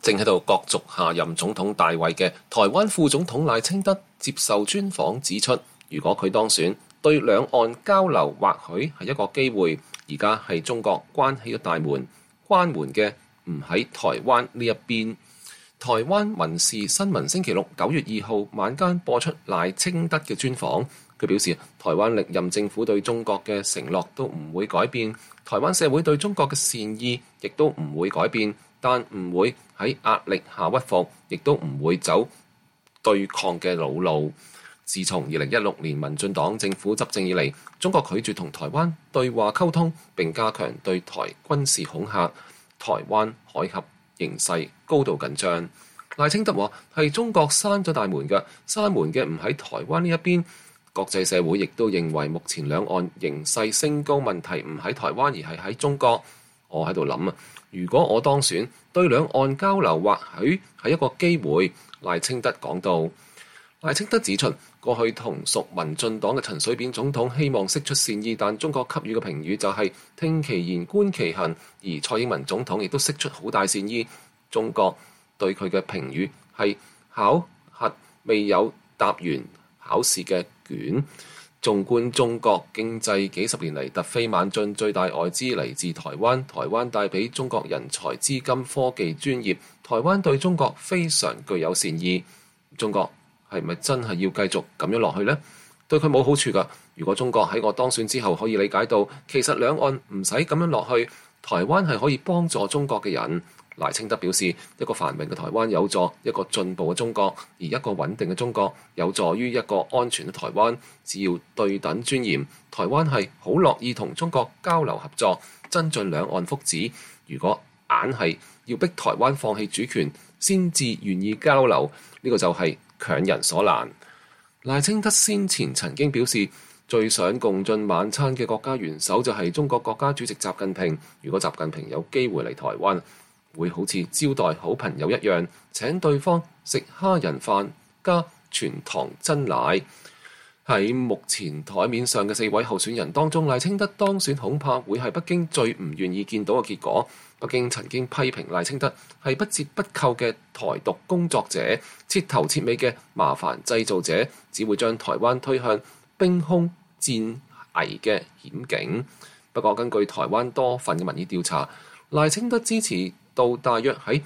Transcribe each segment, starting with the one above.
正喺度角逐下任總統大位嘅台灣副總統賴清德接受專訪指出，如果佢當選，對兩岸交流或許係一個機會。而家係中國關起咗大門，關門嘅唔喺台灣呢一邊。台灣民視新聞星期六9月2號晚間播出賴清德嘅專訪，佢表示台灣歷任政府對中國嘅承諾都唔會改變，台灣社會對中國嘅善意亦都唔會改變，但唔會喺壓力下屈服，亦都唔會走對抗嘅老路。自從2016年民進黨政府執政以嚟，中國拒絕同台灣對話溝通，並加強對台軍事恐嚇，台灣海峽形勢高度緊張。賴清德話係中國閂咗大門嘅，閂門嘅唔喺台灣呢一邊。國際社會亦都認為目前兩岸形勢升高問題唔喺台灣而係喺中國。我喺度諗啊，如果我當選，對兩岸交流或許係一個機會。賴清德講到。賴清德指出，過去同屬民進黨嘅陳水扁總統希望釋出善意，但中國給予嘅評語就係聽其言觀其行，而蔡英文總統亦都釋出好大善意。中國對佢嘅評語係考核未有答完考試嘅卷。縱觀中國經濟幾十年嚟突飛猛進，最大外資嚟自台灣，台灣帶俾中國人才、資金、科技、專業，台灣對中國非常具有善意。中國係咪真係要繼續咁樣落去呢？對佢冇好處㗎。如果中國喺我當選之後可以理解到，其實兩岸唔使咁樣落去，台灣係可以幫助中國嘅人。賴清德表示，一個繁榮嘅台灣有助一個進步嘅中國，而一個穩定嘅中國有助於一個安全嘅台灣。只要對等尊嚴，台灣係好樂意同中國交流合作，增進兩岸福祉。如果硬係要逼台灣放棄主權先至願意交流，呢個就係強人所難。賴清德先前曾經表示，最想共進晚餐嘅國家元首就係中國國家主席習近平。如果習近平有機會嚟台灣，會好似招待好朋友一樣，請對方食蝦仁飯加全糖珍奶。喺目前台面上嘅4位候選人當中，賴清德當選恐怕會係北京最唔願意見到嘅結果。北京曾經批評賴清德係不折不扣嘅台獨工作者，徹頭徹尾嘅麻煩製造者，只會將台灣推向兵凶戰危嘅險境。不過根據台灣多份嘅民意調查，賴清德支持到大約喺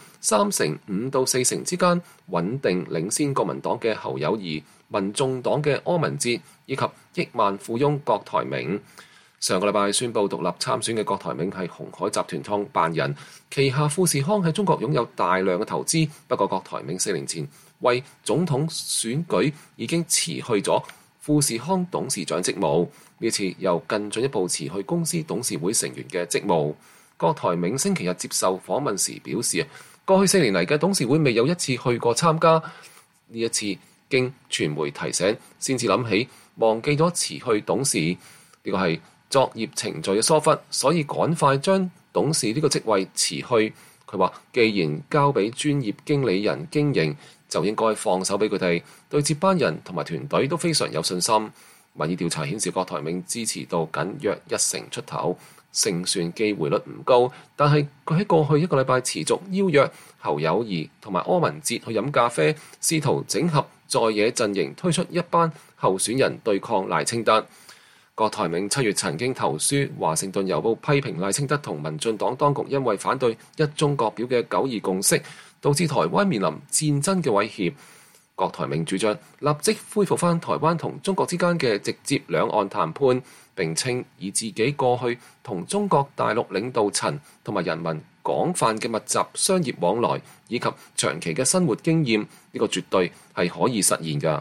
35%到40%之間，穩定領先國民黨嘅侯友宜、民眾黨嘅柯文哲以及億萬富翁郭台銘。上個禮拜宣布獨立參選嘅郭台銘係鴻海集團創辦人，旗下富士康喺中國擁有大量嘅投資。不過郭台銘4年前為總統選舉已經辭去咗富士康董事長職務，呢次又更進一步辭去公司董事會成員嘅職務。郭台銘星期日接受訪問時表示，過去4年嚟嘅董事會未有一次去過參加，呢一次經傳媒提醒，先至諗起忘記咗辭去董事，呢個係作業程序嘅疏忽，所以趕快將董事呢個職位辭去。佢話既然交俾專業經理人經營，就應該放手俾佢哋，對接班人同埋團隊都非常有信心。民意調查顯示，郭台銘支持度僅約1成出頭，勝算機會率唔高。但係佢喺過去一個禮拜持續邀約侯友宜同埋柯文哲去飲咖啡，試圖整合在野陣營，推出一班候選人對抗賴清德。郭台銘7月曾經投書《華盛頓郵報》，批評賴清德同民進黨當局因為反對一中各表嘅9·2共識，導致台灣面臨戰爭嘅威脅。郭台銘主張立即恢復返台灣同中國之間嘅直接兩岸談判，並稱以自己過去同中國大陸領導層同埋人民廣泛嘅密集商業往來，以及長期嘅生活經驗，呢個絕對係可以實現㗎。